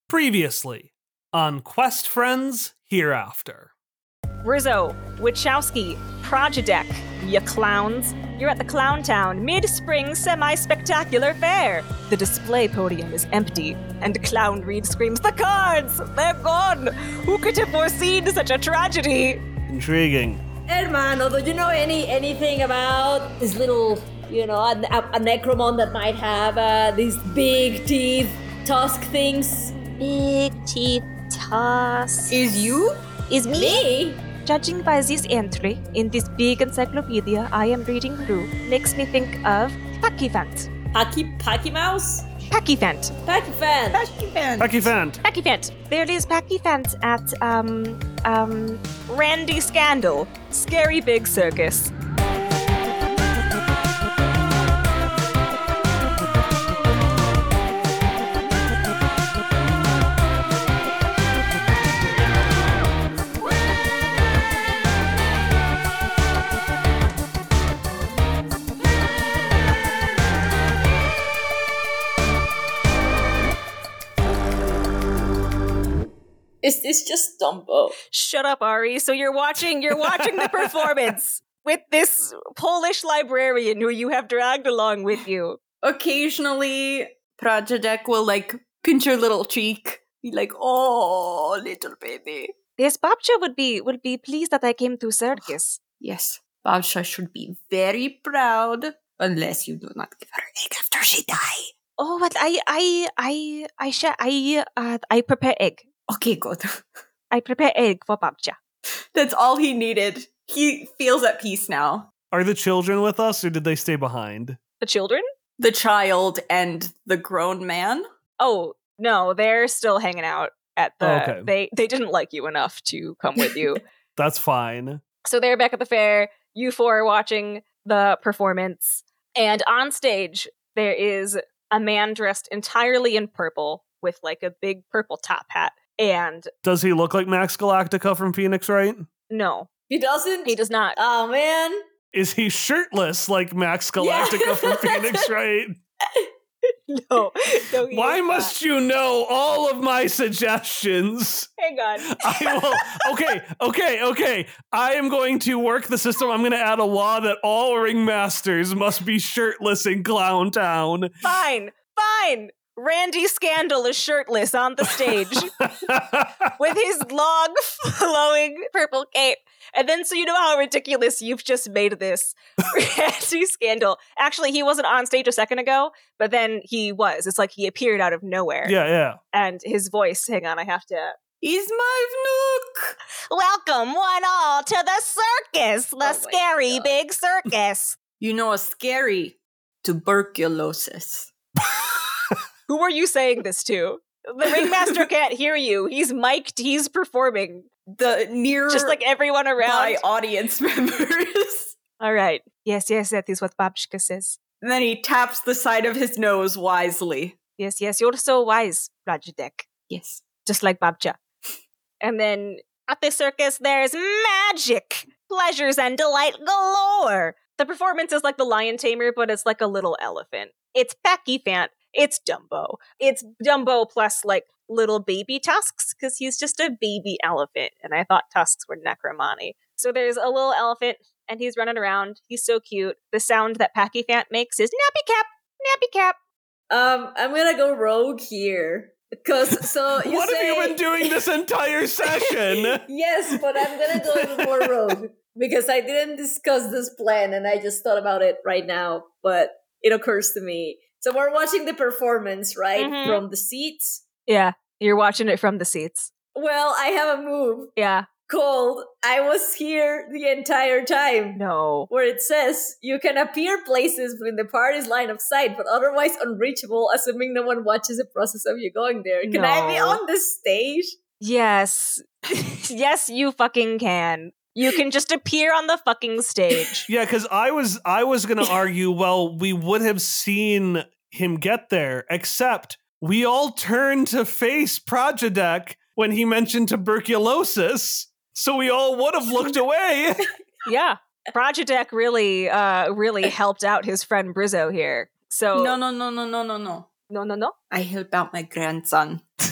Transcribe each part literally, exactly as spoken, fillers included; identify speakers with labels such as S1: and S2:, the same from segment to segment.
S1: Previously on Quest Friends Hereafter.
S2: Rizzo, Wachowski, Projadek, ya clowns. You're at the Clown Town mid-spring semi-spectacular fair. The display podium is empty, and Clown Reed screams, "The cards! They're gone! Who could have foreseen such a tragedy?"
S1: Intriguing.
S3: Hermano, do you know any anything about this little, you know, a, a, a Necromon that might have uh, these big teeth, tusk things?
S2: Big teeth tusk.
S3: Is you?
S2: Is me?
S3: Me?
S2: Judging by this entry in this big encyclopedia I am reading through, makes me think of Pakifant.
S3: Paki, Paki Mouse?
S2: Pakifant.
S3: Pakifant.
S4: Pakifant.
S1: Pakifant.
S2: Pakifant. There is Pakifant at, um, um, Randy Scandal. Scary Big Circus.
S3: Is this just Dumbo?
S2: Shut up, Ari. So you're watching you're watching the performance with this Polish librarian who you have dragged along with you.
S4: Occasionally, Projadek will like pinch her little cheek, be like, "Oh, little baby."
S2: Yes, Babcha would be would be pleased that I came to circus.
S4: Yes, Babsha should be very proud, unless you do not give her egg after she die.
S2: Oh, but I I I I sh- I uh, I prepare egg.
S4: Okay, good.
S2: I prepare egg for Babcha.
S4: That's all he needed. He feels at peace now.
S1: Are the children with us, or did they stay behind?
S2: The children?
S4: The child and the grown man.
S2: Oh no, they're still hanging out at the.
S1: Oh, okay.
S2: They they didn't like you enough to come with you.
S1: That's fine.
S2: So they're back at the fair. You four are watching the performance. And on stage, there is a man dressed entirely in purple with like a big purple top hat. And
S1: Does he look like Max Galactica from Phoenix Wright?
S2: no,
S3: He doesn't?
S2: he does not.
S3: Oh, man.
S1: Is he shirtless like Max Galactica
S3: Yeah.
S1: from Phoenix Wright?
S2: no. no he
S1: Why
S2: is
S1: must you know all of my suggestions?
S2: not. Hang on.
S1: I will. Okay, okay, okay. I am going to work the system. I'm going to add a law that all ringmasters must be shirtless in Clown Town.
S2: Fine, fine. Randy Scandal is shirtless on the stage with his long, flowing purple cape. And then, so you know how ridiculous you've just made this. Randy Scandal. Actually, he wasn't on stage a second ago, but then he was. It's like he appeared out of nowhere.
S1: Yeah, yeah.
S2: And his voice, hang on, I have to.
S4: He's my Vnook.
S2: Welcome, one all, to the circus, the
S3: Oh my
S2: scary
S3: God.
S2: big circus.
S4: You know a scary tuberculosis.
S2: Who are you saying this to? The ringmaster can't hear you. He's mic'd, he's performing.
S4: The near
S2: Just like everyone around.
S4: by audience members.
S2: All right. Yes, yes, that is what Babshka says.
S4: And then he taps the side of his nose wisely.
S2: Yes, yes, you're so wise, Rajadek.
S4: Yes.
S2: Just like Babcha. And then at the circus, there's magic, pleasures, and delight galore. The performance is like the lion tamer, but it's like a little elephant. It's Pakifant. It's Dumbo. It's Dumbo plus like little baby tusks, because he's just a baby elephant. And I thought tusks were necromani. So there's a little elephant, and he's running around. He's so cute. The sound that Pakifant makes is nappy cap, nappy cap.
S3: Um, I'm gonna go rogue here. Because, so you
S1: What
S3: say...
S1: have you been doing this entire session?
S3: Yes, but I'm gonna go even more rogue. Because I didn't discuss this plan, and I just thought about it right now. But it occurs to me. So we're watching the performance, right?
S2: Mhm.
S3: From the seats.
S2: Yeah, you're watching it from the seats.
S3: Well, I have a move
S2: Yeah.
S3: called I was here the entire time.
S2: No.
S3: Where it says you can appear places within the party's line of sight, but otherwise unreachable, assuming no one watches the process of you going there. Can I be
S2: No.
S3: on this stage?
S2: Yes. Yes, you fucking can. You can just appear on the fucking stage.
S1: Yeah, because I was I was gonna argue, well, we would have seen him get there, except we all turned to face Projadek when he mentioned tuberculosis, so we all would have looked away.
S2: Yeah. Projadek really uh really helped out his friend Brizzo here. So
S4: No, no, no, no, no, no, no.
S2: no no no.
S4: I help out my grandson.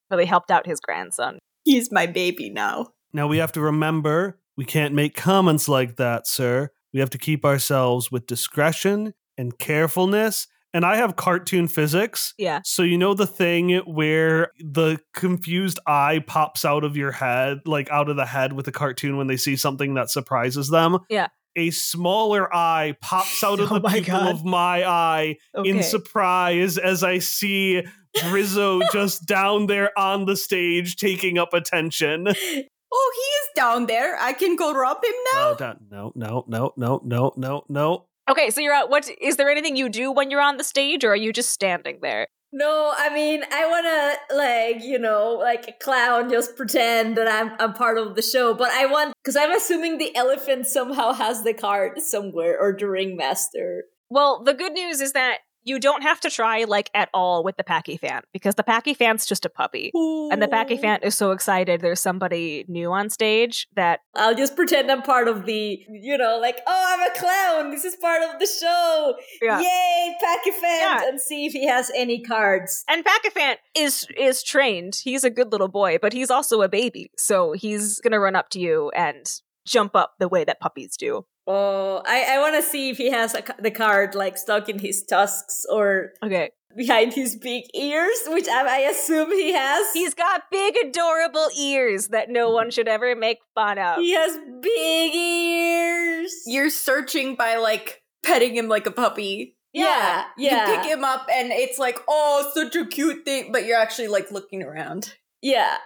S2: really helped out his grandson.
S4: He's my baby now.
S1: Now we have to remember, we can't make comments like that, sir. We have to keep ourselves with discretion and carefulness. And I have cartoon physics.
S2: Yeah.
S1: So you know the thing where the confused eye pops out of your head, like out of the head with the cartoon when they see something that surprises them?
S2: Yeah.
S1: A smaller eye pops out of
S2: Oh
S1: the
S2: my
S1: pupil
S2: God.
S1: of my eye
S2: Okay.
S1: in surprise as I see Brizzo just down there on the stage taking up attention.
S4: Oh, he is down there. I can go rub him now.
S1: No, don't- no, no, no, no, no, no, no.
S2: Okay, so you're out. What is there anything you do when you're on the stage, or are you just standing there?
S3: No, I mean, I want to, like, you know, like a clown, just pretend that I'm, I'm part of the show. But I want, because I'm assuming the elephant somehow has the card somewhere, or the ringmaster.
S2: Well, the good news is that you don't have to try, like, at all with the Pachyphant, because the Pachyphant's just a puppy. And the Pachyphant is so excited there's somebody new on stage that...
S3: I'll just pretend I'm part of the, you know, like, oh, I'm a clown. This is part of the show.
S2: Yeah.
S3: Yay, Pachyphant.
S2: Yeah.
S3: And see if he has any cards.
S2: And Pachyphant is is trained. He's a good little boy, but he's also a baby. So he's gonna run up to you and jump up the way that puppies do.
S3: Oh, I, I want to see if he has a, ca- the card, like, stuck in his tusks or
S2: Okay.
S3: behind his big ears, which I, I assume he has.
S2: He's got big, adorable ears that no one should ever make fun of.
S3: He has big ears.
S4: You're searching by like petting him like a puppy.
S3: Yeah, yeah.
S4: You pick him up and it's like, oh, such a cute thing, but you're actually like looking around.
S3: Yeah.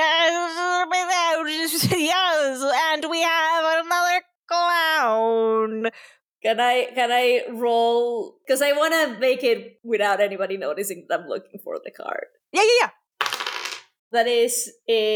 S2: Yes, and we have another clown.
S3: Can I can I roll? Because I want to make it without anybody noticing that I'm looking for the card.
S2: Yeah, yeah, yeah.
S3: That is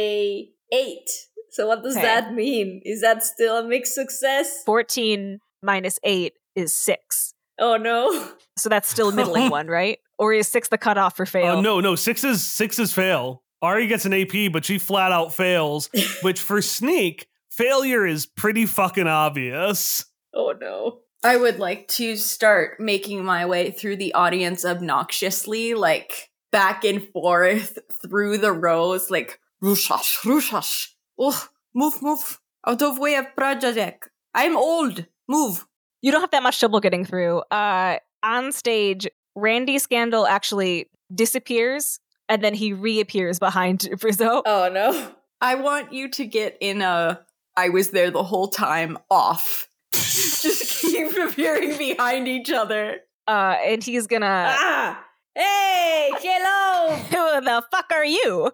S3: a eight. So what does
S2: Okay.
S3: that mean? Is that still a mixed success?
S2: fourteen minus eight is six.
S3: Oh no.
S2: So that's still a middling one, right? Or is six the cutoff for fail?
S1: Oh no, no, six is six is fail. Ari gets an A P, but she flat out fails, which for sneak, failure is pretty fucking obvious.
S3: Oh no.
S4: I would like to start making my way through the audience obnoxiously, like back and forth through the rows, like rushash, rushash. Oh, move, move out of way of Prajadek. I'm old. Move.
S2: You don't have that much trouble getting through. Uh, on stage, Randy Scandal actually disappears, and then he reappears behind Brizzo.
S3: Oh no.
S4: I want you to get in a I was there the whole time off. Just keep appearing behind each other.
S2: Uh, and he's gonna...
S3: Ah! Hey! Hello!
S2: Who the fuck are you?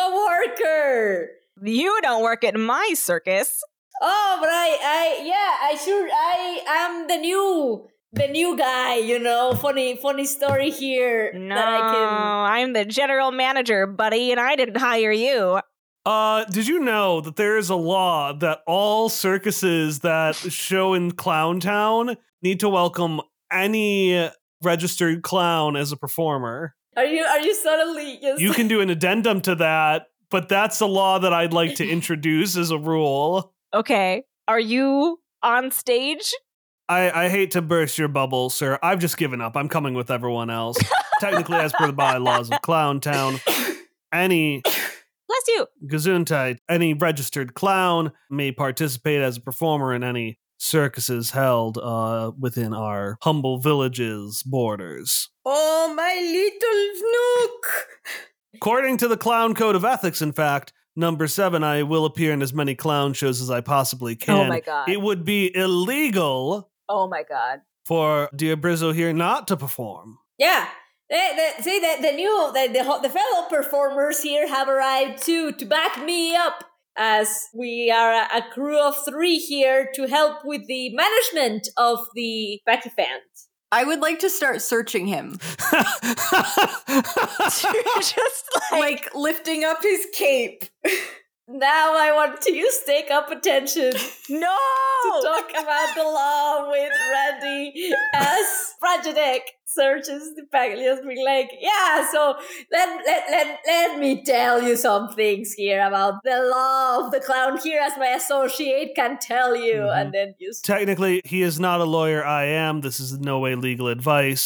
S3: Co-worker!
S2: You don't work at my circus.
S3: Oh, but I, I, yeah, I sure, I am the new, the new guy, you know, funny, funny story here
S2: No,
S3: that I can...
S2: I'm the general manager, buddy, and I didn't hire you.
S1: Uh, did you know that there is a law that all circuses that show in Clown Town need to welcome any registered clown as a performer?
S3: Are you, are you suddenly just...
S1: You can do an addendum to that, but that's a law that I'd like to introduce as a rule.
S2: Okay, are you on stage?
S1: I, I hate to burst your bubble, sir. I've just given up. I'm coming with everyone else. Technically, as per the bylaws of Clown Town, any
S2: Bless you.
S1: Gesundheit, any registered clown may participate as a performer in any circuses held uh, within our humble village's borders.
S4: Oh, my little Snook!
S1: According to the Clown Code of Ethics, in fact, number seven, I will appear in as many clown shows as I possibly can.
S2: Oh my god.
S1: It would be illegal
S2: Oh my god.
S1: for dear Brizzo here not to perform.
S3: Yeah. The, the, see, the, the new, the, the, the fellow performers here have arrived too to back me up, as we are a, a crew of three here to help with the management of the Pachyphant.
S4: I would like to start searching him.
S2: Just like,
S4: Like lifting up his cape.
S3: Now I want to use Take Up Attention
S2: no!
S3: to talk about the law with Randy as Prajadek searches the Paglios, being like, yeah, so let, let, let, let me tell you some things here about the law of the clown here, as my associate can tell you.
S1: Mhm.
S3: And then you...
S1: Technically, he is not a lawyer. I am. This is in no way legal advice.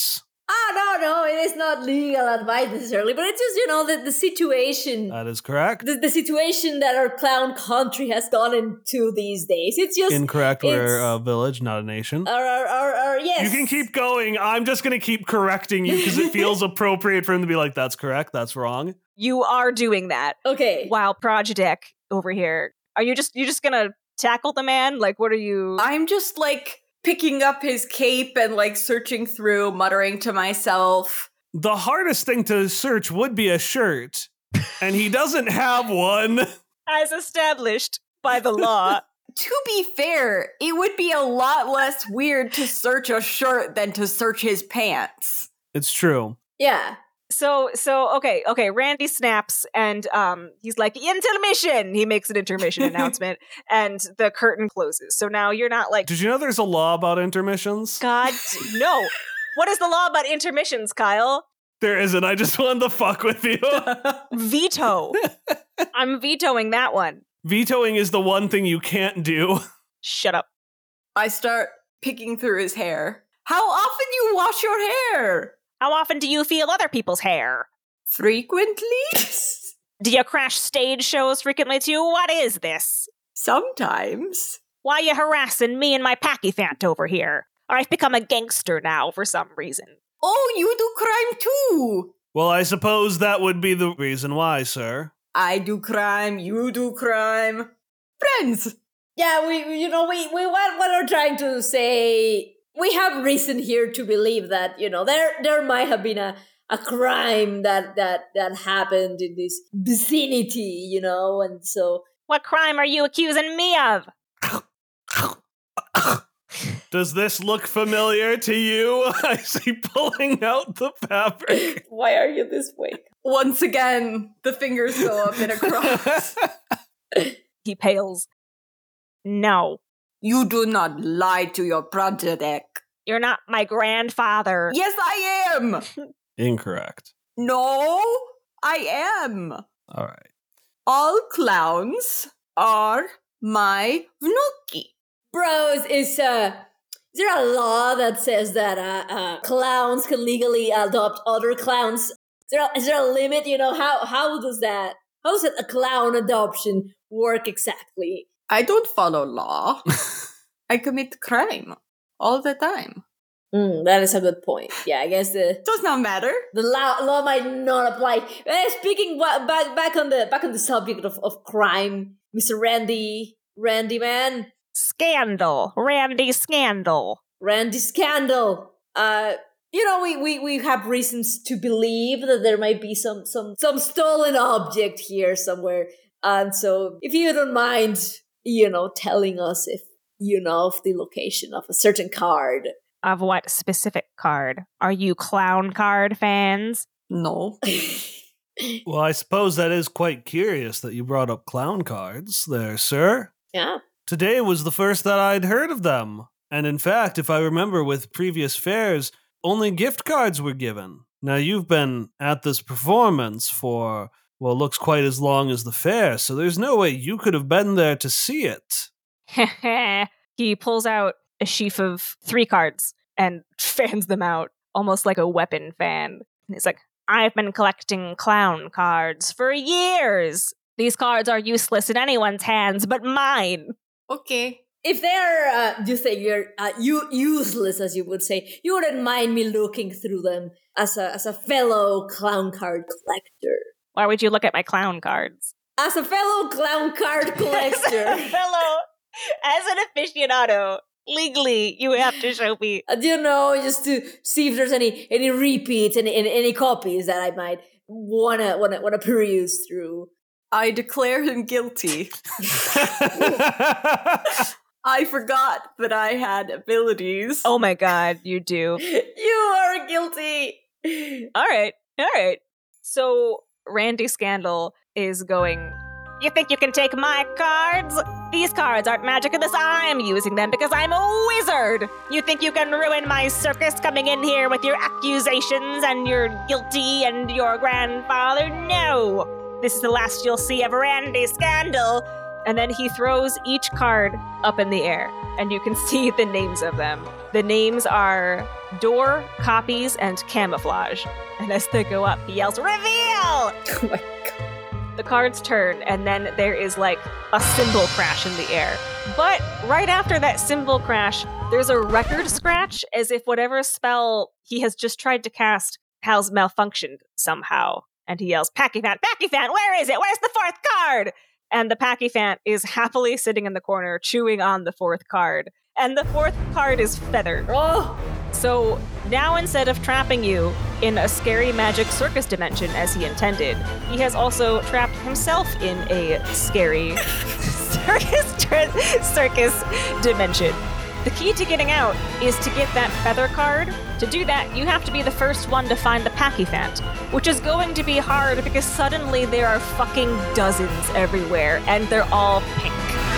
S3: Ah, no, no, it is not legal advice necessarily, but it's just, you know, the, the situation,
S1: That is correct.
S3: the, the situation that our clown country has gone into these days. It's just
S1: Incorrect. We're
S3: it's-
S1: a village, not a nation.
S3: our, our, our, our yes.
S1: You can keep going. I'm just going to keep correcting you because it feels appropriate for him to be like, that's correct, that's wrong.
S2: You are doing that.
S3: Okay.
S2: Wow, Project over here. Are you just you just gonna tackle the man? Like, what are you?
S4: I'm just like picking up his cape and like searching through, muttering to myself.
S1: The hardest thing to search would be a shirt, and he doesn't have one.
S2: As established by the law.
S4: To be fair, it would be a lot less weird to search a shirt than to search his pants.
S1: It's true.
S3: Yeah.
S2: So so okay okay. Randy snaps and um he's like intermission. He makes an intermission announcement and the curtain closes. So now you're not like
S1: Did you know there's a law about intermissions?
S2: God no. What is the law about intermissions, Kyle?
S1: There isn't. I just wanted to fuck with you.
S2: Veto. I'm vetoing that one.
S1: Vetoing is the one thing you can't do.
S2: Shut up.
S4: I start picking through his hair. How often you wash your hair?
S2: How often do you feel other people's hair?
S4: Frequently?
S2: Do you crash stage shows frequently too? What is this?
S4: Sometimes.
S2: Why are you harassing me and my pachyphant over here? I've become a gangster now for some reason.
S4: Oh, you do crime too.
S1: Well, I suppose that would be the reason why, sir.
S4: I do crime, you do crime. Friends.
S3: Yeah, we, we- you know, we, we, what, what we're trying to say, we have reason here to believe that, you know, there, there might have been a, a crime that, that, that happened in this vicinity, you know, and so.
S2: What crime are you accusing me of?
S1: Does this look familiar to you? I see pulling out the fabric.
S3: Why are you this way?
S4: Once again, the fingers go up in a cross.
S2: He pales. No,
S4: You do not lie to your project.
S2: you're not my grandfather.
S4: Yes, I am.
S1: Incorrect.
S4: No, I am.
S1: All right.
S4: All clowns are my vnuki.
S3: Bros, is, uh, is there a law that says that uh, uh, clowns can legally adopt other clowns? Is there, a, is there a limit? You know, how how does that, how does a clown adoption work exactly?
S4: I don't follow law. I commit crime all the time.
S3: Mm, that is a good point. Yeah, I guess the
S4: Does not matter.
S3: the law, law might not apply. Uh, speaking wa- back back on the back on the subject of, of crime, Mister Randy, Randy man,
S2: Scandal. Randy Scandal.
S3: Randy Scandal. Uh, you know, we, we, we have reasons to believe that there might be some some some stolen object here somewhere. And so, if you don't mind, you know, telling us if you know of the location of a certain card.
S2: Of what specific card? Are you clown card fans?
S4: No.
S1: Well, I suppose that is quite curious that you brought up clown cards there, sir.
S3: Yeah.
S1: Today was the first that I'd heard of them. And in fact, if I remember with previous fairs, only gift cards were given. Now, you've been at this performance for, well, looks quite as long as the fair, so there's no way you could have been there to see it.
S2: He pulls out a sheaf of three cards and fans them out, almost like a weapon fan. And he's like, I've been collecting clown cards for years. These cards are useless in anyone's hands but mine.
S4: Okay.
S3: If they're, uh, you say you're uh, you useless, as you would say, you wouldn't mind me looking through them as a as a fellow clown card collector.
S2: Why would you look at my clown cards?
S3: As a fellow clown card collector,
S2: Fellow, as an aficionado, legally, you have to show me.
S3: uh, you know, just to see if there's any any repeats, any any, any copies that I might wanna wanna wanna peruse through.
S4: I declare him guilty. I forgot that I had abilities.
S2: Oh my god, you do.
S3: You are guilty.
S2: All right, all right. So Randy Scandal is going, you think you can take my cards? These cards aren't magic unless I'm using them because I'm a wizard. You think you can ruin my circus coming in here with your accusations and you're guilty and your grandfather? No. This is the last you'll see of Randy Scandal. And then he throws each card up in the air, and you can see the names of them. The names are Door, Copies, and Camouflage. And as they go up, he yells, Reveal!
S3: Oh my god.
S2: The cards turn, and then there is like a cymbal crash in the air. But right after that cymbal crash, there's a record scratch as if whatever spell he has just tried to cast has malfunctioned somehow. And he yells, Pachyphant, Pachyphant, where is it? Where's the fourth card? And the Pachyphant is happily sitting in the corner, chewing on the fourth card. And the fourth card is Feather.
S3: Oh!
S2: So now instead of trapping you in a scary magic circus dimension as he intended, he has also trapped himself in a scary circus tra- circus dimension. The key to getting out is to get that feather card. To do that, you have to be the first one to find the Pachyphant, which is going to be hard because suddenly there are fucking dozens everywhere, and they're all pink.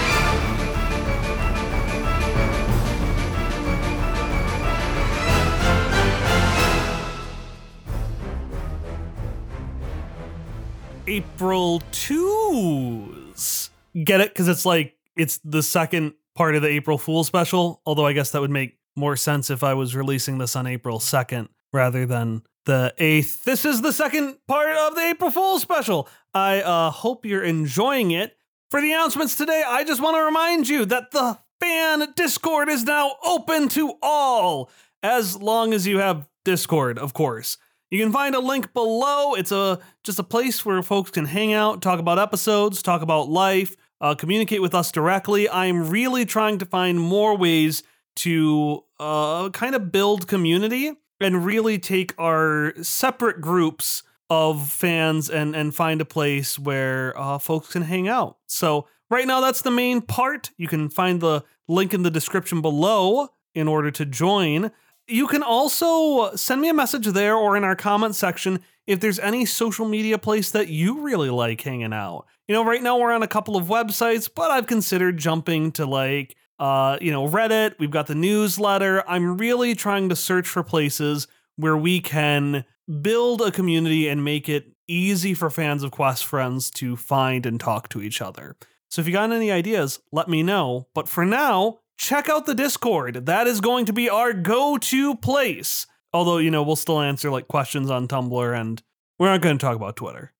S1: April twos. Get it? Because it's like, it's the second part of the April Fool special, although I guess that would make more sense if I was releasing this on April second rather than the eighth. This is the second part of the April Fool special. I uh, hope you're enjoying it. For the announcements today, I just want to remind you that the fan Discord is now open to all, as long as you have Discord, of course. You can find a link below. It's a just a place where folks can hang out, talk about episodes, talk about life, uh, communicate with us directly. I'm really trying to find more ways to uh, kind of build community and really take our separate groups of fans and, and find a place where uh, folks can hang out. So right now, that's the main part. You can find the link in the description below in order to join. You can also send me a message there or in our comment section if there's any social media place that you really like hanging out. You know, right now we're on a couple of websites, but I've considered jumping to like, uh, you know, Reddit. We've got the newsletter. I'm really trying to search for places where we can build a community and make it easy for fans of Quest Friends to find and talk to each other. So if you got any ideas, let me know. But for now, check out the Discord. That is going to be our go-to place. Although, you know, we'll still answer like questions on Tumblr, and we're not going to talk about Twitter.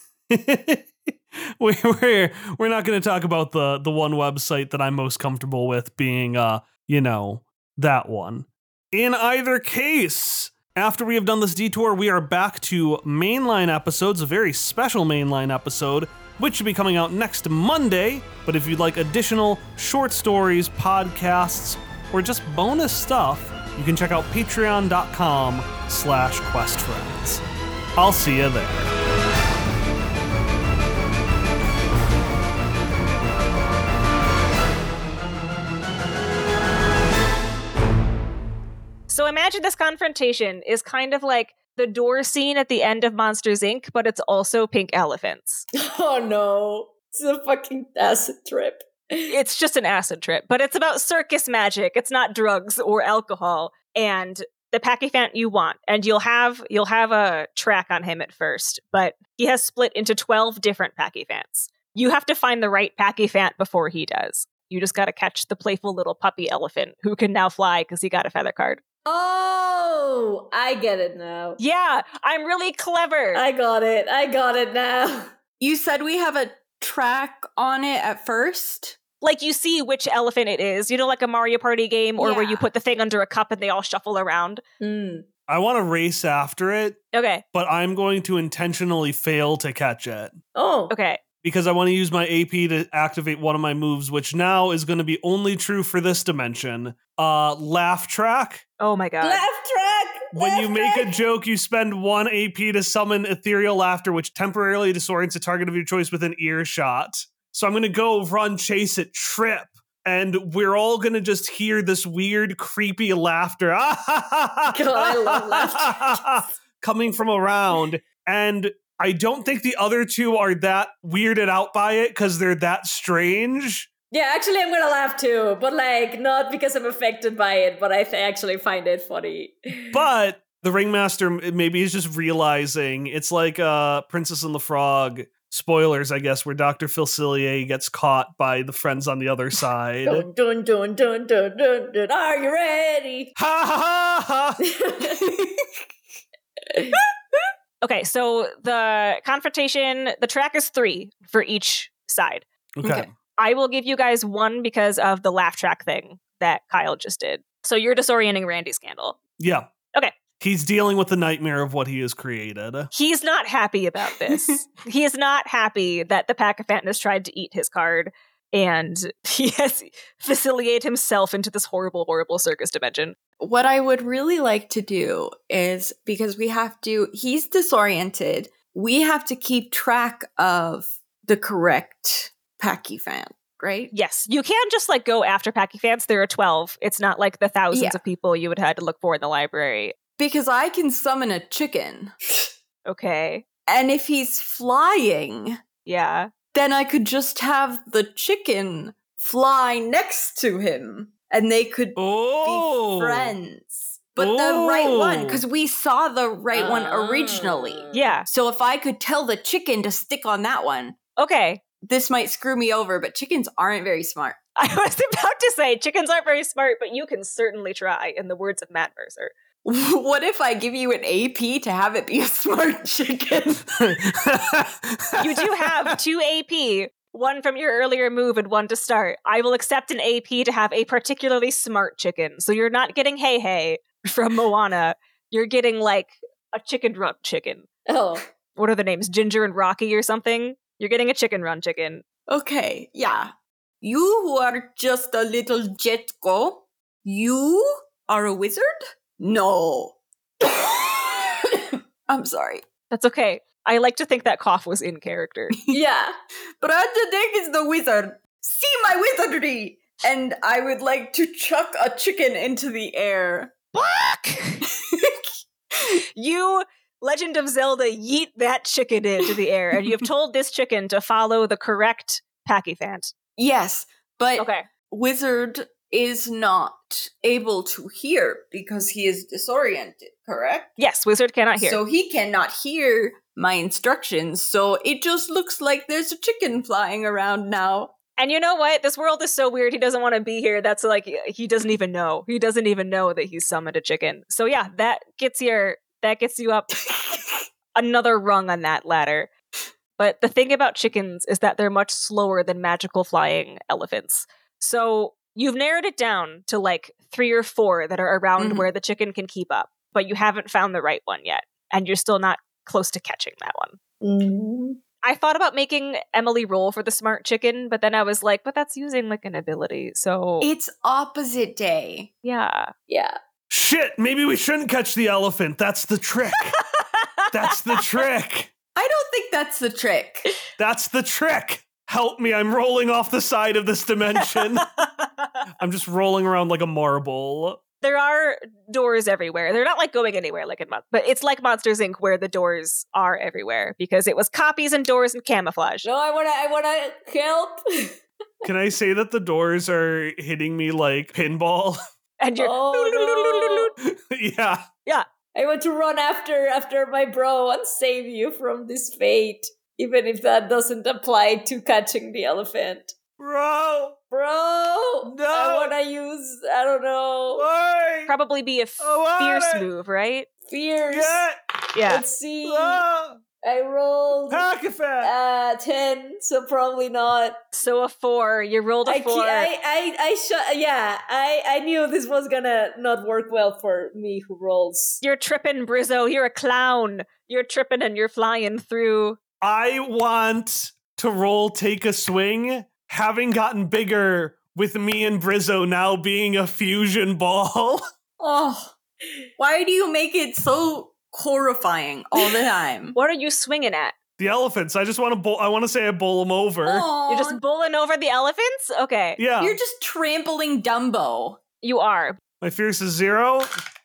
S1: we, we're we're not going to talk about the the one website that I'm most comfortable with being, uh, you know, that one. In either case, after we have done this detour, we are back to mainline episodes, a very special mainline episode, which should be coming out next Monday. But if you'd like additional short stories, podcasts, or just bonus stuff, you can check out patreon.com slash questfriends. I'll see you there.
S2: So imagine this confrontation is kind of like the door scene at the end of Monsters, Incorporated, but it's also pink elephants.
S3: Oh no. It's a fucking acid trip.
S2: It's just an acid trip, but it's about circus magic. It's not drugs or alcohol. And the Pachyphant you want, and you'll have you'll have a track on him at first, but he has split into twelve different Pachyphants. You have to find the right Pachyphant before he does. You just got to catch the playful little puppy elephant who can now fly because he got a feather card.
S3: Oh, I get it now.
S2: Yeah, I'm really clever.
S3: I got it. I got it now.
S4: You said we have a track on it at first?
S2: Like you see which elephant it is, you know, like a Mario Party game or
S4: Yeah.
S2: where you put the thing under a cup and they all shuffle around.
S3: Mm.
S1: I want to race after it,
S2: Okay,
S1: but I'm going to intentionally fail to catch it.
S3: Oh.
S2: okay.
S1: Because I want to use my A P to activate one of my moves, which now is going to be only true for this dimension. Uh, laugh track.
S2: Oh my god.
S3: Laugh track.
S1: When
S3: Laugh
S1: you make
S3: track.
S1: a joke, you spend one A P to summon ethereal laughter, which temporarily disorients a target of your choice within earshot. So I'm going to go run, chase it, trip, and we're all going to just hear this weird, creepy laughter. God,
S3: I love laughter.
S1: Coming from around. And I don't think the other two are that weirded out by it because they're that strange.
S3: Yeah, actually, I'm gonna laugh too, but like not because I'm affected by it, but I th- actually find it funny.
S1: But the ringmaster maybe is just realizing it's like uh, Princess and the Frog spoilers, I guess, where Doctor Facilier gets caught by the friends on the other side.
S3: Dun, dun, dun, dun, dun, dun, dun. Are you ready?
S1: Ha ha ha!
S2: Okay, so the confrontation, the track is three for each side.
S1: Okay.
S4: Okay.
S2: I will give you guys one because of the laugh track thing that Kyle just did. So you're disorienting Randy Scandal.
S1: Yeah.
S2: Okay.
S1: He's dealing with the nightmare of what he has created.
S2: He's not happy about this. He is not happy that the Pacifant has tried to eat his card, and he has facilitated himself into this horrible, horrible circus dimension.
S4: What I would really like to do is, because we have to, he's disoriented, we have to keep track of the correct Pacifant, right?
S2: Yes, you can just like go after Pacifants. There are twelve. It's not like the thousands
S4: Yeah.
S2: of people you would have had to look for in the library.
S4: Because I can summon a chicken,
S2: Okay.
S4: and if he's flying,
S2: Yeah.
S4: then I could just have the chicken fly next to him, and they could
S1: Oh!
S4: be friends. But the right one,
S1: Oh.
S4: because we saw the right one originally.
S2: Yeah.
S4: So if I could tell the chicken to stick on that one,
S2: Okay.
S4: this might screw me over, but chickens aren't very smart.
S2: I was about to say chickens aren't very smart, but you can certainly try, in the words of Matt Mercer.
S4: What if I give you an A P to have it be a smart chicken?
S2: You do have two A P, one from your earlier move and one to start. I will accept an A P to have a particularly smart chicken. So you're not getting Hey Hey from Moana. You're getting like a chicken run chicken.
S3: Oh.
S2: What are the names? Ginger and Rocky or something? You're getting a chicken run chicken.
S4: Okay, yeah. You who are just a little jetko, you are a wizard? No. I'm sorry.
S2: That's okay. I like to think that cough was in character.
S3: Yeah.
S4: Brandadek is the wizard. See my wizardry! And I would like to chuck a chicken into the air.
S2: Fuck! You, Legend of Zelda, yeet that chicken into the air, and you have told this chicken to follow the correct Pacifant.
S4: Yes, but
S2: Okay.
S4: wizard is not able to hear because he is disoriented, correct?
S2: Yes, wizard cannot hear.
S4: So he cannot hear my instructions, so it just looks like there's a chicken flying around now.
S2: And you know what? This world is so weird. He doesn't want to be here. That's like, he doesn't even know. He doesn't even know that he's summoned a chicken. So yeah, that gets your, that gets you up another rung on that ladder. But the thing about chickens is that they're much slower than magical flying elephants. So you've narrowed it down to like three or four that are around
S4: Mhm.
S2: where the chicken can keep up, but you haven't found the right one yet. And you're still not close to catching that one.
S3: Mm.
S2: I thought about making Emily roll for the smart chicken, but then I was like, but that's using like an ability. So
S4: It's opposite day.
S2: yeah.
S3: Yeah.
S1: Shit, maybe we shouldn't catch the elephant. That's the trick. That's the trick.
S4: I don't think that's the trick.
S1: That's the trick. Help me, I'm rolling off the side of this dimension. I'm just rolling around like a marble.
S2: There are doors everywhere. They're not like going anywhere like in Mon- but it's like Monsters Incorporated where the doors are everywhere because it was copies and doors and camouflage.
S3: No, I wanna I wanna help.
S1: Can I say that the doors are hitting me like pinball?
S2: And you're
S3: Oh,
S1: Yeah.
S3: I want to run after after my bro and save you from this fate. Even if that doesn't apply to catching the elephant.
S1: Bro.
S3: Bro!
S1: No.
S3: I wanna use I don't know.
S1: Why?
S2: probably be a
S1: I want
S2: fierce
S1: it.
S2: move, right?
S3: Fierce.
S1: Yeah.
S2: Yeah.
S3: Let's see.
S1: Ah.
S3: I rolled
S1: Packafat.
S3: uh ten, so probably not.
S2: So a four. You rolled a
S3: I, ke-
S2: four.
S3: I, I, I, sh- yeah, I, I knew this was gonna not work well for me who rolls.
S2: You're tripping, Brizzo. You're a clown. You're tripping and you're flying through.
S1: I want to roll take a swing, having gotten bigger with me and Brizzo now being a fusion ball.
S4: Oh, why do you make it so horrifying all the time?
S2: What are you swinging at?
S1: The elephants. I just want to bowl. I want to say I bowl them over.
S4: Aw,
S2: You're just bowling over the elephants? Okay.
S1: Yeah.
S4: you're just trampling Dumbo.
S2: You are.
S1: My fierce is zero.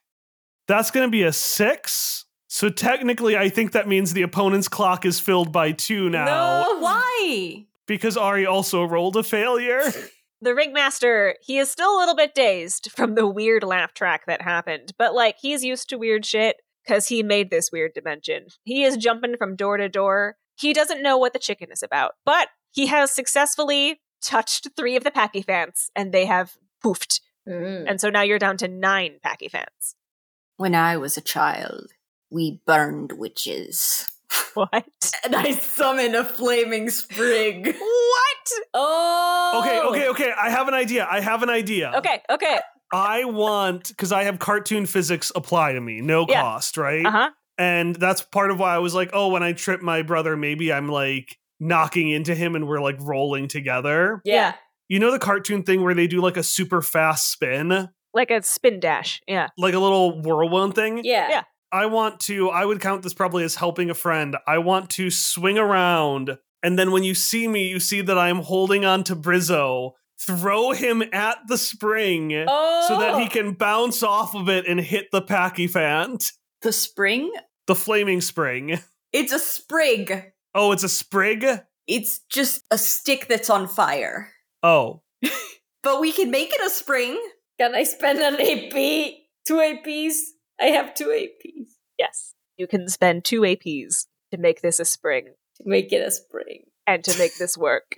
S1: That's going to be a six. So technically, I think that means the opponent's clock is filled by two now.
S3: No.
S4: Why?
S1: Because Ari also rolled a failure.
S2: The Ringmaster, he is still a little bit dazed from the weird laugh track that happened, but like he's used to weird shit because he made this weird dimension. He is jumping from door to door. He doesn't know what the chicken is about, but he has successfully touched three of the Pachyphants, and they have poofed.
S3: Mm.
S2: And so now you're down to nine Pachyphants.
S4: When I was a child, we burned witches.
S2: What?
S4: And I summoned a flaming sprig.
S2: What?
S3: Oh!
S1: Okay, okay, okay. I have an idea. I have an idea.
S2: Okay, okay.
S1: I want, because I have cartoon physics apply to me, no
S2: Yeah.
S1: cost, right?
S2: Uh-huh.
S1: And that's part of why I was like, oh, when I trip my brother, maybe I'm like knocking into him and we're like rolling together.
S3: Yeah.
S1: You know the cartoon thing where they do like a super fast spin?
S2: Like a spin dash. Yeah.
S1: Like a little whirlwind thing?
S3: Yeah.
S2: Yeah.
S1: I want to, I would count this probably as helping a friend. I want to swing around, and then when you see me, you see that I'm holding on to Brizzo, throw him at the spring
S3: Oh!
S1: so that he can bounce off of it and hit the Pachyphant.
S4: The spring?
S1: The flaming spring.
S4: It's a sprig.
S1: Oh, it's a sprig?
S4: It's just a stick that's on fire.
S1: Oh.
S4: But we can make it a spring.
S3: Can I spend an A P? Two A Ps? I have two A Ps.
S2: Yes. You can spend two A Ps to make this a spring
S3: To make it a spring.
S2: and to make this work.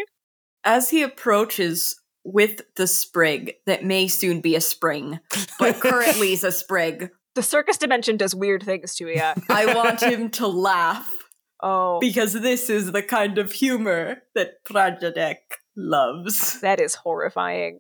S4: As he approaches with the sprig that may soon be a spring, but currently is a sprig,
S2: The circus dimension does weird things to you.
S4: I want him to laugh
S2: Oh,
S4: because this is the kind of humor that Prajadek loves.
S2: that is horrifying.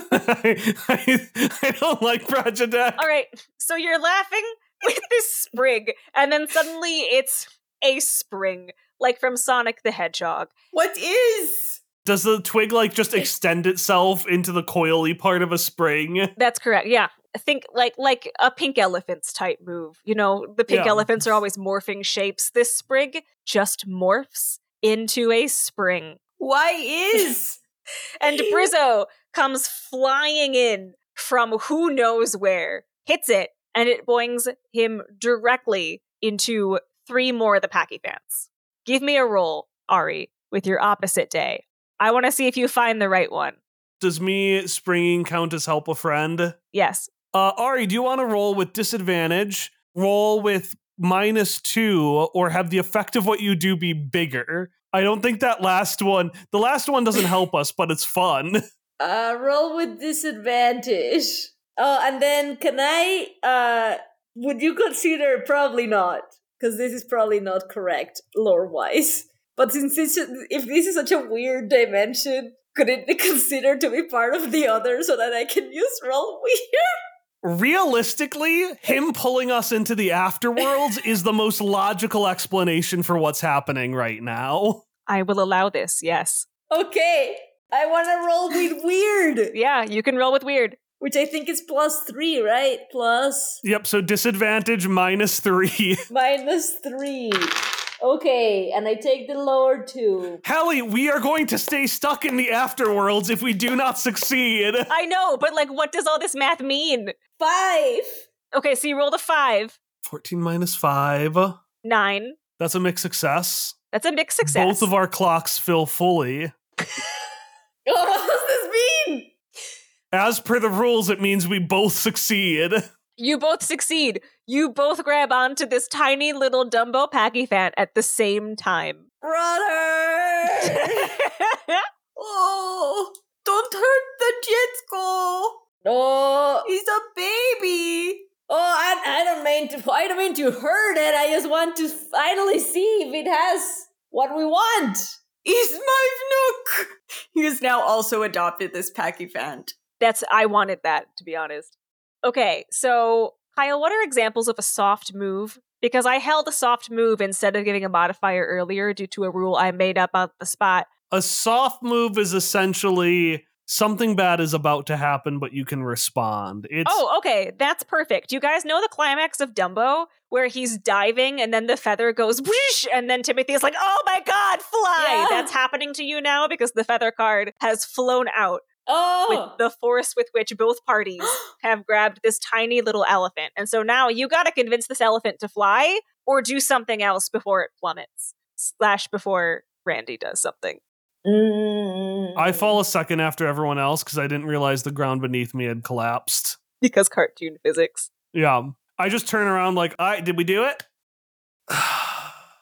S1: I, I, I don't like Prajadek.
S2: All right, so you're laughing with this sprig, and then suddenly it's a spring, like from Sonic the Hedgehog.
S4: What is?
S1: Does the twig like just extend itself into the coily part of a spring?
S2: That's correct. Yeah, think like like a pink elephants type move. You know, the pink
S1: Yeah.
S2: elephants are always morphing shapes. This sprig just morphs into a spring.
S4: Why is?
S2: And Brizzo comes flying in from who knows where, hits it, and it boings him directly into three more of the Pachyphants. Give me a roll, Ari, with your opposite day. I want to see if you find the right one.
S1: Does me springing count as help a friend?
S2: Yes.
S1: Uh, Ari, do you want to roll with disadvantage, roll with minus two, or have the effect of what you do be bigger? I don't think that last one, the last one doesn't help us, but it's fun.
S3: Uh, roll with disadvantage. Oh, and then can I, uh, would you consider, probably not, because this is probably not correct lore-wise, but since this, if this is such a weird dimension, could it be considered to be part of the other so that I can use roll weird?
S1: Realistically, him pulling us into the afterworlds is the most logical explanation for what's happening right now.
S2: I will allow this, yes.
S3: Okay, I want to roll with weird,
S2: Yeah, you can roll with weird.
S3: which I think is plus three, right? Plus
S1: Yep, so disadvantage minus three.
S3: minus three. Okay, and I take the lower two.
S1: Hallie, we are going to stay stuck in the afterworlds if we do not succeed.
S2: I know, but like, what does all this math mean?
S3: Five.
S2: Okay, so you rolled a fiw,
S1: fourteen minus five.
S2: nine.
S1: That's a mixed success.
S2: That's a mixed success.
S1: Both of our clocks fill fully.
S3: Oh, what does this mean?
S1: As per the rules, it means we both succeed.
S2: You both succeed. You both grab onto this tiny little Dumbo Pachyphant at the same time.
S3: Brother!
S4: Oh, don't hurt the Jetsko.
S3: No.
S4: He's a baby.
S3: Oh, I, I don't mean to. I don't mean to hurt it. I just want to finally see if it has what we want.
S4: He's my Vnook. He has now also adopted this Pachyphant.
S2: That's, I wanted that, to be honest. Okay, so Kyle, what are examples of a soft move? Because I held a soft move instead of giving a modifier earlier due to a rule I made up on the spot.
S1: A soft move is essentially something bad is about to happen, but you can respond. It's
S2: Oh, okay, that's perfect. You guys know the climax of Dumbo, where he's diving and then the feather goes whoosh, and then Timothy is like, oh my god, fly!
S3: Yeah.
S2: That's happening to you now because the feather card has flown out
S3: Oh,
S2: with the force with which both parties have grabbed this tiny little elephant. And so now you gotta convince this elephant to fly or do something else before it plummets. Slash before Randy does something.
S3: Mm.
S1: I fall a second after everyone else because I didn't realize the ground beneath me had collapsed.
S2: Because cartoon physics.
S1: Yeah. I just turn around like, all right, did we do it?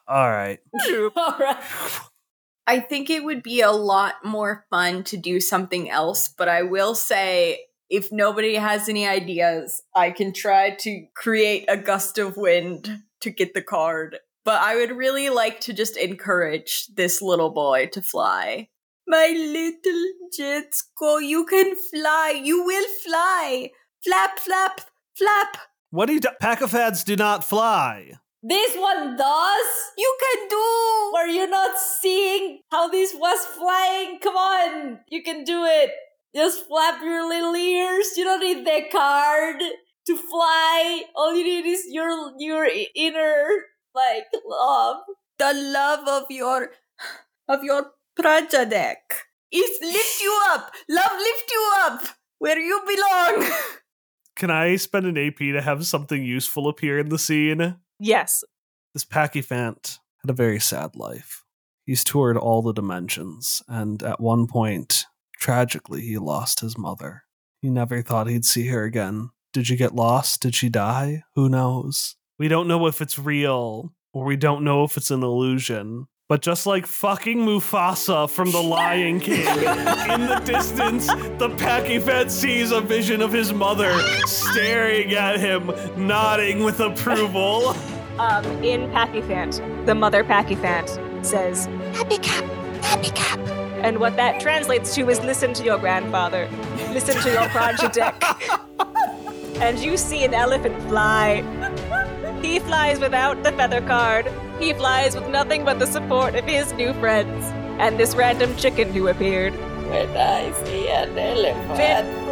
S1: All right.
S3: All right.
S4: I think it would be a lot more fun to do something else, but I will say, if nobody has any ideas, I can try to create a gust of wind to get the card. But I would really like to just encourage this little boy to fly. My little Jetsko, you can fly. You will fly. Flap, flap, flap.
S1: What do you do? Pachyfads do not fly.
S3: This one does.
S4: You can do.
S3: Were you not seeing how this was flying? Come on, you can do it. Just flap your little ears. You don't need the card to fly. All you need is your your inner like love.
S4: The love of your of your Prajadek is lift you up. Love lift you up where you belong.
S1: Can I spend an A P to have something useful appear in the scene?
S2: Yes.
S1: This Pachyphant had a very sad life. He's toured all the dimensions, and at one point, tragically, he lost his mother. He never thought he'd see her again. Did she get lost? Did she die? Who knows? We don't know if it's real, or we don't know if it's an illusion. But just like fucking Mufasa from The Lion King, in the distance, the Pachyphant sees a vision of his mother staring at him, nodding with approval.
S2: Um, in Pachyphant, the mother Pachyphant says, Happy Cap, Happy Cap. And what that translates to is listen to your grandfather. Listen to your Prajadek. And you see an elephant fly. He flies without the feather card. He flies with nothing but the support of his new friends. And this random chicken who appeared.
S3: When I see an elephant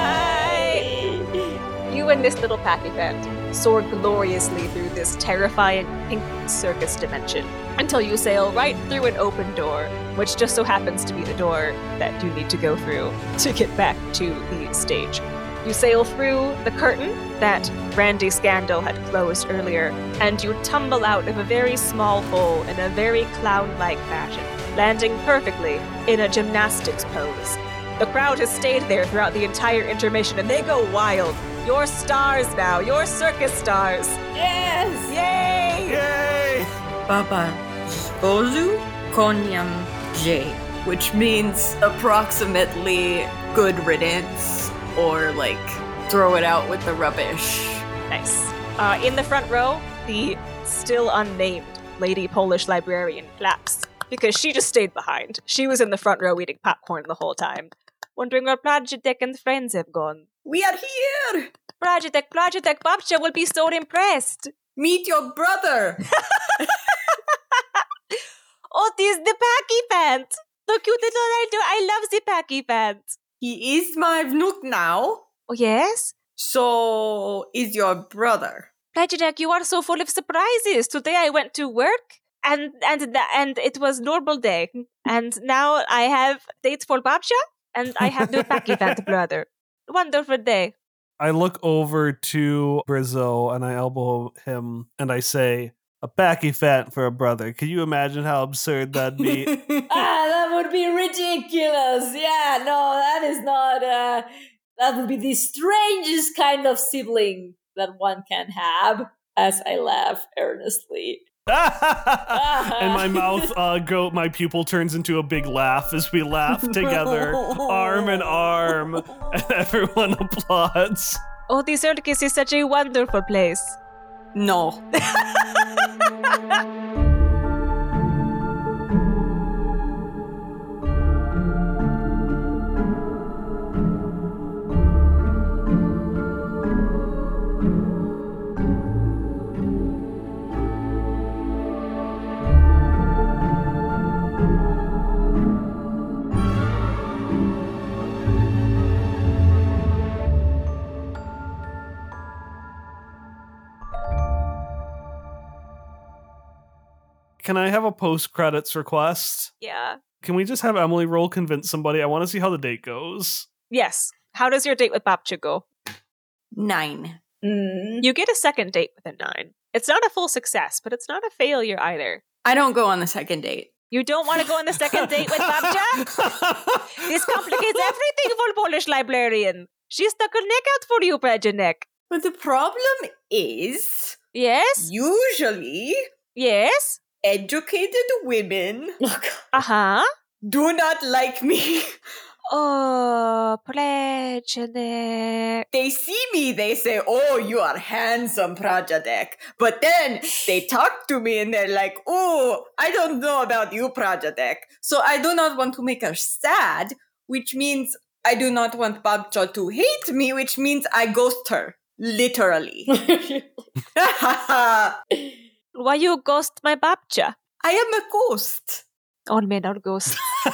S3: fly.
S2: You and this little Pachyphant soar gloriously through this terrifying pink circus dimension until you sail right through an open door, which just so happens to be the door that you need to go through to get back to the stage. You sail through the curtain that Randy Scandal had closed earlier, and you tumble out of a very small hole in a very clown-like fashion, landing perfectly in a gymnastics pose. The crowd has stayed there throughout the entire intermission, and they go wild. You're stars now. You're circus stars.
S3: Yes!
S2: Yay!
S1: Yay!
S4: Baba Spozu Konyam J, which means approximately good riddance. Or, like, throw it out with the rubbish.
S2: Nice. Uh, in the front row, the still unnamed Lady Polish Librarian claps because she just stayed behind. She was in the front row eating popcorn the whole time, wondering where Prajadek and friends have gone.
S4: We are here!
S2: Prajadek, Prajadek, Babcha will be so impressed.
S4: Meet your brother!
S2: Oh, this the Pachyphant! The cute little idol. I love the Pachyphant.
S4: He is my vnuk now.
S2: Oh, yes?
S4: So, is your brother.
S2: Prajadek, you are so full of surprises. Today I went to work, and and th- and it was normal day. And now I have dates for Babcha, and I have the Pachyphant brother. Wonderful day.
S1: I look over to Brizzo and I elbow him and I say, a Pachyphant for a brother. Can you imagine how absurd that'd be?
S3: Ah, that would be ridiculous. Yeah, no, that is not, uh, that would be the strangest kind of sibling that one can have, as I laugh earnestly.
S1: And my mouth, uh, go, my pupil turns into a big laugh as we laugh together, arm in arm, and everyone applauds.
S2: Oh, the circus is such a wonderful place.
S4: No.
S1: Can I have a post-credits request?
S2: Yeah.
S1: Can we just have Emily roll convince somebody? I want to see how the date goes.
S2: Yes. How does your date with Babcha go?
S4: Nine.
S3: Mm.
S2: You get a second date with a nine. It's not a full success, but it's not a failure either.
S4: I don't go on the second date.
S2: You don't want to go on the second date with Babcha? This complicates everything for Polish Librarian. She stuck her neck out for you, Prajadek.
S4: But the problem is,
S2: Yes?
S4: usually,
S2: Yes?
S4: educated women
S2: Uh huh.
S4: do not like me.
S2: Oh, Prajadik.
S4: They see me, they say, oh, you are handsome, Prajadik. But then they talk to me and they're like, oh, I don't know about you, Prajadik. So I do not want to make her sad, which means I do not want Babcha to hate me, which means I ghost her. Literally. I
S2: Why you ghost my babcha?
S4: am a ghost.
S2: Oh, man, not ghost.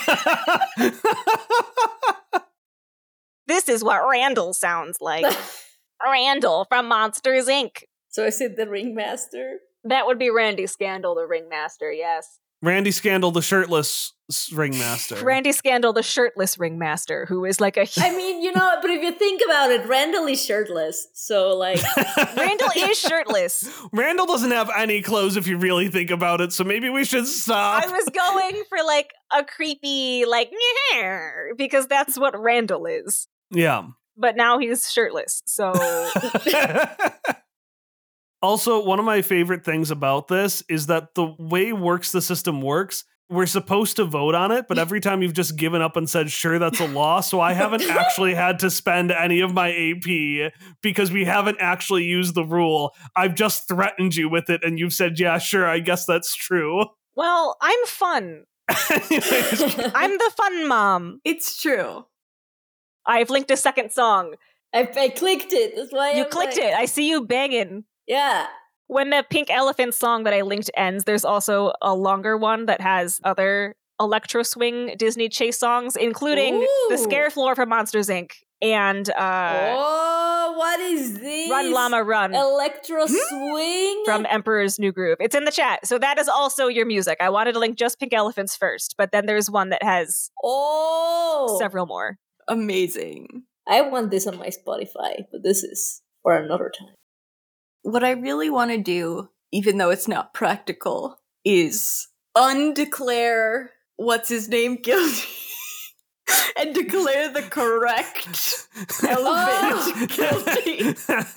S2: This is what Randall sounds like. Randall from Monsters, Incorporated.
S3: So is it the ringmaster?
S2: That would be Randy Scandal, the ringmaster, yes.
S1: Randy Scandal, the shirtless s- ringmaster.
S2: Randy Scandal, the shirtless ringmaster, who is like a...
S3: I mean, you know, but if you think about it, Randall is shirtless. So, like...
S2: Randall is shirtless.
S1: Randall doesn't have any clothes if you really think about it, so maybe we should stop.
S2: I was going for like a creepy, like, because that's what Randall is.
S1: Yeah.
S2: But now he's shirtless, so...
S1: Also, one of my favorite things about this is that the way Works the System works, we're supposed to vote on it, but every time you've just given up and said, sure, that's a law, so I haven't actually had to spend any of my A P because we haven't actually used the rule. I've just threatened you with it, and you've said, yeah, sure, I guess that's true.
S2: Well, I'm fun.
S1: Anyways,
S2: I'm the fun mom.
S4: It's true.
S2: I've linked a second song.
S3: I, I clicked it. That's why
S2: You
S3: I'm
S2: clicked
S3: like-
S2: it. I see you banging.
S3: Yeah.
S2: When the Pink Elephant song that I linked ends, there's also a longer one that has other electro swing Disney chase songs, including
S3: Ooh.
S2: the Scare Floor from Monsters, Incorporated and uh,
S3: oh, what is this?
S2: Run Llama Run
S3: Electro swing?
S2: from Emperor's New Groove. It's in the chat. So that is also your music. I wanted to link just Pink Elephants first, but then there's one that has
S3: Oh.
S2: several more.
S4: Amazing.
S3: I want this on my Spotify, but this is for another time.
S4: What I really want to do, even though it's not practical, is undeclare what's his name guilty and declare the correct elephant guilty.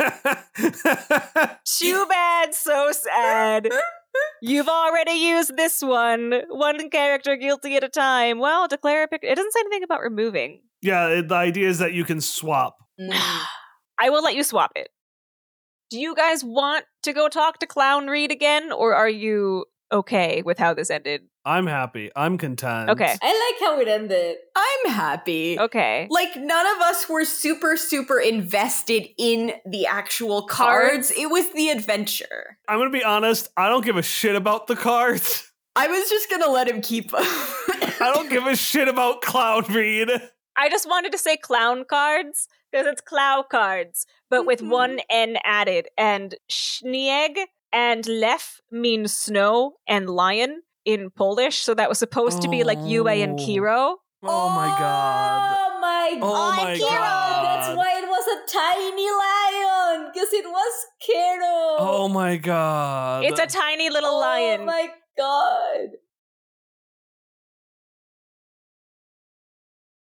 S2: Too bad, so sad. You've already used this one. One character guilty at a time. Well, declare a pic. It doesn't say anything about removing.
S1: yeah, it- the idea is that you can swap.
S3: Mm.
S2: I will let you swap it. Do you guys want to go talk to Clown Reed again, or are you okay with how this ended?
S1: I'm happy. I'm content.
S2: Okay.
S3: I like how it ended.
S4: I'm happy.
S2: Okay.
S4: Like, none of us were super, super invested in the actual cards.
S2: Cards?
S4: It was the adventure.
S1: I'm going to be honest. I don't give a shit about the cards.
S4: I was just gonna let him keep them.
S1: I don't give a shit about Cloud Reed.
S2: I just wanted to say clown cards because it's clow cards, but with
S4: Mhm.
S2: one N added. And śnieg and lew means snow and lion in Polish, so that was supposed to be like Yue and
S1: Oh.
S2: Kiro.
S1: Oh my god.
S3: Oh my
S1: Oh
S3: god.
S1: my
S3: Kiro,
S1: god.
S3: That's why it was a tiny lion. Because it was Kiro.
S1: Oh my god.
S2: It's a tiny little
S3: Oh
S2: lion.
S3: my god.